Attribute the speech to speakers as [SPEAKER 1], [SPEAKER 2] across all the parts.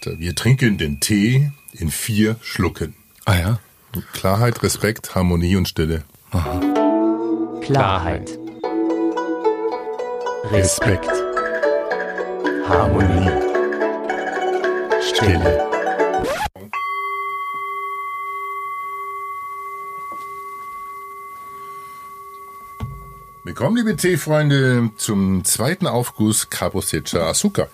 [SPEAKER 1] sagt er, wir trinken den Tee in 4 Schlucken.
[SPEAKER 2] Ah ja?
[SPEAKER 1] Klarheit, Respekt, Harmonie und Stille.
[SPEAKER 2] Aha.
[SPEAKER 3] Klarheit.
[SPEAKER 1] Respekt.
[SPEAKER 3] Harmonie. Stille.
[SPEAKER 1] Willkommen, liebe Teefreunde, zum zweiten Aufguss Cabo Secca Azúcar.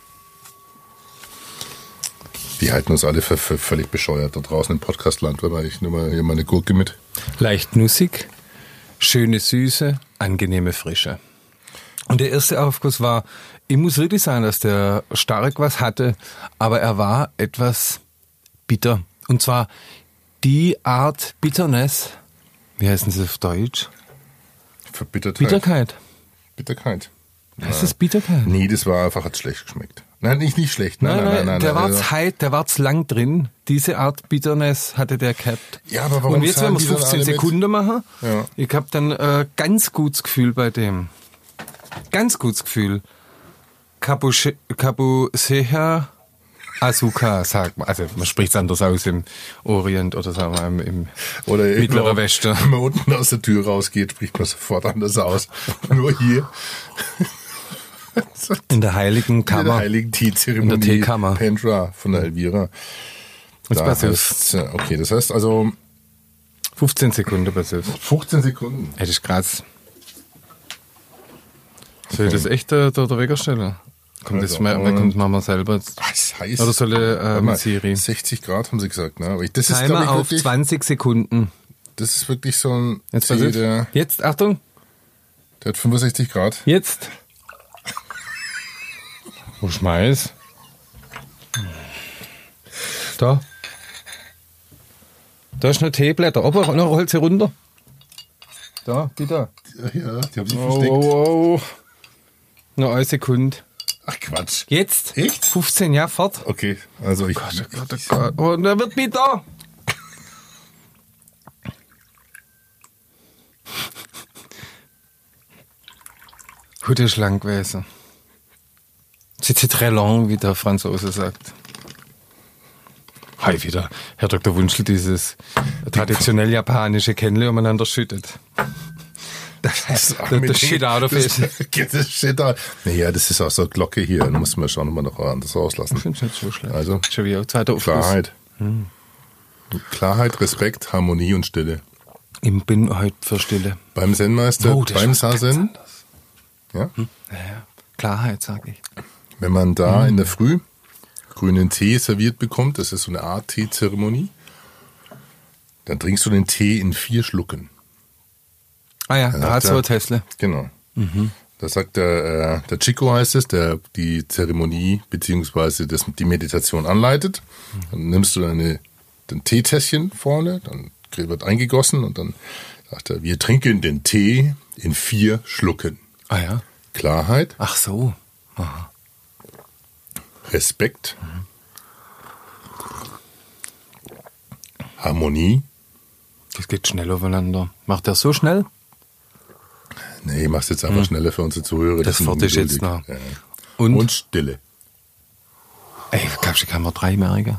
[SPEAKER 1] Die halten uns alle für völlig bescheuert da draußen im Podcastland, weil ich nehme mal hier meine Gurke mit.
[SPEAKER 2] Leicht nussig, schöne Süße, angenehme Frische. Und der erste Aufguss war, ich muss wirklich sagen, dass der stark was hatte, aber er war etwas bitter. Und zwar die Art Bitterness, wie heißen sie auf Deutsch?
[SPEAKER 1] Bitterkeit.
[SPEAKER 2] Heißt das Bitterkeit?
[SPEAKER 1] Nee, das war einfach, hat schlecht geschmeckt. Nein, nicht schlecht. Nein.
[SPEAKER 2] Der war zu lang drin. Diese Art Bitterness hatte der gehabt.
[SPEAKER 1] Ja, aber warum?
[SPEAKER 2] Und jetzt werden wir es 15 Sekunden machen.
[SPEAKER 1] Ja.
[SPEAKER 2] Ich habe dann ganz gutes Gefühl bei dem. Ganz gutes Gefühl. Cabo Secca Azúcar, sagt man. Also man spricht es anders aus im Orient oder sagen wir im Mittleren Westen.
[SPEAKER 1] Wenn man unten aus der Tür rausgeht, spricht man sofort anders aus. Nur hier.
[SPEAKER 2] In der heiligen Kammer.
[SPEAKER 1] In der heiligen Teezeremonie.
[SPEAKER 2] In der Teekammer.
[SPEAKER 1] Pentra von der Elvira. Okay, das heißt also
[SPEAKER 2] 15 Sekunden passiv.
[SPEAKER 1] 15 Sekunden.
[SPEAKER 2] Das ist krass. Soll ich das echt der Wecker stellen? Kommt
[SPEAKER 1] also,
[SPEAKER 2] das machen wir selber jetzt.
[SPEAKER 1] Was heißt?
[SPEAKER 2] Oder soll ich mit Siri?
[SPEAKER 1] 60 Grad haben sie gesagt, ne? Aber das
[SPEAKER 2] Timer
[SPEAKER 1] ist, glaube ich,
[SPEAKER 2] auf
[SPEAKER 1] wirklich,
[SPEAKER 2] 20 Sekunden.
[SPEAKER 1] Das ist wirklich so ein
[SPEAKER 2] Jetzt,
[SPEAKER 1] Tee, der
[SPEAKER 2] jetzt, Achtung.
[SPEAKER 1] hat 65 Grad.
[SPEAKER 2] Jetzt. Wo schmeiß? Da. Da ist noch Teeblätter. Aber noch holt sie runter. Da, bitte.
[SPEAKER 1] Ja, die haben sich versteckt.
[SPEAKER 2] Oh. Noch eine Sekunde.
[SPEAKER 1] Ach Quatsch.
[SPEAKER 2] Jetzt?
[SPEAKER 1] Echt?
[SPEAKER 2] 15, ja, fort.
[SPEAKER 1] Okay, also ich.
[SPEAKER 2] Gott. Oh, und er wird bitter. Gute lang gewesen. C'est très long, wie der Franzose sagt. Hi, wieder Herr Dr. Wunschel dieses traditionell japanische Kennle umeinander schüttet. Das Shit out of it.
[SPEAKER 1] Das Shit out. Naja, das ist auch so eine Glocke hier. Da muss man schauen, ob wir noch anders rauslassen.
[SPEAKER 2] Ich finde es nicht so schlecht.
[SPEAKER 1] Also,
[SPEAKER 2] schon wieder zweiter Aufguss.
[SPEAKER 1] Klarheit. Klarheit, Respekt, Harmonie und Stille.
[SPEAKER 2] Ich bin heute für Stille.
[SPEAKER 1] Beim Zen-Meister, beim Sazen. Ja?
[SPEAKER 2] Ja, Klarheit, sage ich.
[SPEAKER 1] Wenn man da in der Früh grünen Tee serviert bekommt, das ist so eine Art Teezeremonie, dann trinkst du den Tee in 4 Schlucken.
[SPEAKER 2] Ah ja, da hat so Tesla.
[SPEAKER 1] Genau. Da sagt der Chico heißt es, der die Zeremonie beziehungsweise die Meditation anleitet. Dann nimmst du dein Teetässchen vorne, dann wird eingegossen und dann sagt er, wir trinken den Tee in 4 Schlucken.
[SPEAKER 2] Ah ja.
[SPEAKER 1] Klarheit.
[SPEAKER 2] Ach so. Aha.
[SPEAKER 1] Respekt. Harmonie.
[SPEAKER 2] Das geht schnell aufeinander. Macht er so schnell?
[SPEAKER 1] Nee, mach's jetzt einfach schneller für unsere Zuhörer.
[SPEAKER 2] Das fort ist jetzt noch.
[SPEAKER 1] Ja.
[SPEAKER 2] Und?
[SPEAKER 1] Und Stille.
[SPEAKER 2] Ey, glaubst du, kann man 3 merken?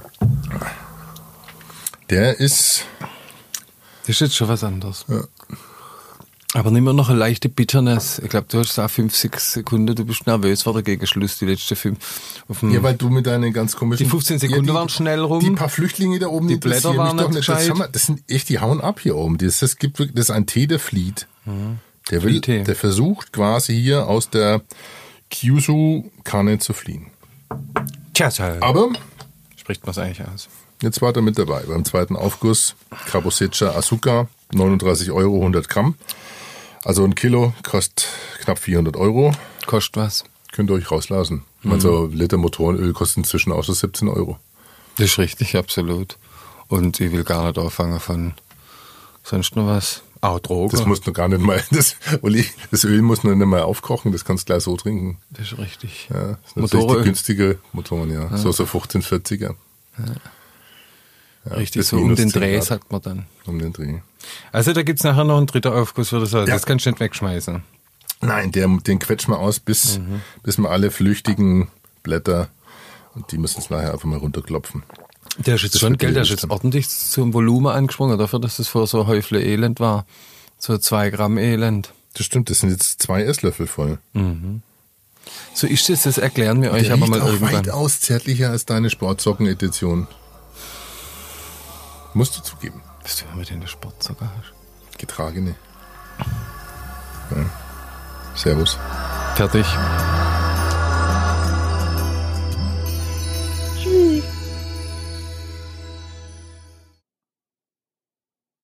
[SPEAKER 1] Der ist...
[SPEAKER 2] Das ist jetzt schon was anderes.
[SPEAKER 1] Ja.
[SPEAKER 2] Aber nimm mir noch eine leichte Bitterness. Ich glaube, du hast da 5, 6 Sekunden. Du bist nervös vor der gegen Schluss, die letzten 5.
[SPEAKER 1] Ja, weil du mit deinen ganz komischen...
[SPEAKER 2] Die 15 Sekunden waren schnell rum.
[SPEAKER 1] Die paar Flüchtlinge da oben,
[SPEAKER 2] die Blätter waren
[SPEAKER 1] doch
[SPEAKER 2] nicht
[SPEAKER 1] nicht.
[SPEAKER 2] gescheit.
[SPEAKER 1] Das sind echt, die hauen ab hier oben. Das ist ein Tee, der flieht. Der versucht quasi hier aus der Kyushu-Kanne zu fliehen.
[SPEAKER 2] Tja,
[SPEAKER 1] Aber...
[SPEAKER 2] Spricht man es eigentlich aus.
[SPEAKER 1] Jetzt war er mit dabei beim zweiten Aufguss. Cabo Secca Azúcar, 39 €, 100 Gramm. Also ein Kilo kostet knapp 400 €.
[SPEAKER 2] Kostet was?
[SPEAKER 1] Könnt ihr euch rauslassen. Also Liter Motorenöl kostet inzwischen auch so 17 €.
[SPEAKER 2] Das ist richtig, absolut. Und ich will gar nicht anfangen von sonst noch was. Auch Drogen.
[SPEAKER 1] Das musst du gar nicht mal, das Öl muss man nicht mal aufkochen, das kannst du gleich so trinken.
[SPEAKER 2] Das ist richtig.
[SPEAKER 1] Ja, das sind natürlich die günstige Motoren, ja. So 1540er.
[SPEAKER 2] Ja, richtig, so um den Dreh sagt man dann.
[SPEAKER 1] Um den Dreh.
[SPEAKER 2] Also da gibt's nachher noch einen dritten Aufguss, würde ich sagen. Ja. Das kannst du nicht wegschmeißen.
[SPEAKER 1] Nein, den quetschen wir aus, bis wir alle flüchtigen Blätter Und die müssen es nachher einfach mal runterklopfen.
[SPEAKER 2] Der ist jetzt schon, gell, der ist jetzt ordentlich zum Volumen angesprungen, dafür, dass das vor so Häufle Elend war. So 2 Gramm Elend.
[SPEAKER 1] Das stimmt, das sind jetzt 2 Esslöffel voll.
[SPEAKER 2] So ist das erklären wir euch
[SPEAKER 1] Der
[SPEAKER 2] aber
[SPEAKER 1] riecht
[SPEAKER 2] mal
[SPEAKER 1] auch
[SPEAKER 2] irgendwann.
[SPEAKER 1] weitaus zärtlicher als deine Sportsocken-Edition. Musst du zugeben.
[SPEAKER 2] Was du immer mit den Sportzucker hast.
[SPEAKER 1] Getragene. Ja. Servus.
[SPEAKER 2] Fertig.